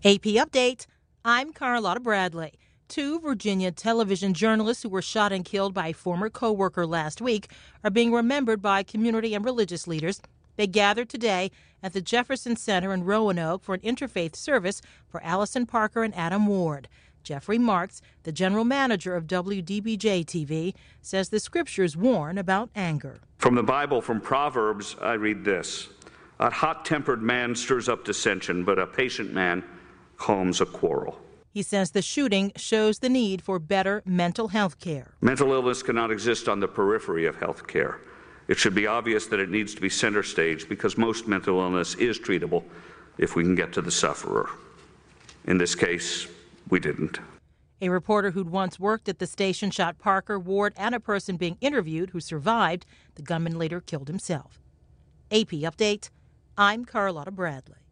AP Update, I'm Carlotta Bradley. Two Virginia television journalists who were shot and killed by a former co-worker last week are being remembered by community and religious leaders. They gathered today at the Jefferson Center in Roanoke for an interfaith service for Allison Parker and Adam Ward. Jeffrey Marks, the general manager of WDBJ-TV, says the scriptures warn about anger. From the Bible, from Proverbs, I read this: "A hot-tempered man stirs up dissension, but a patient man calms a quarrel." He says the shooting shows the need for better mental health care. Mental illness cannot exist on the periphery of health care. It should be obvious that it needs to be center stage because most mental illness is treatable if we can get to the sufferer. In this case, we didn't. A reporter who'd once worked at the station shot Parker, Ward, and a person being interviewed who survived. The gunman later killed himself. AP Update, I'm Carlotta Bradley.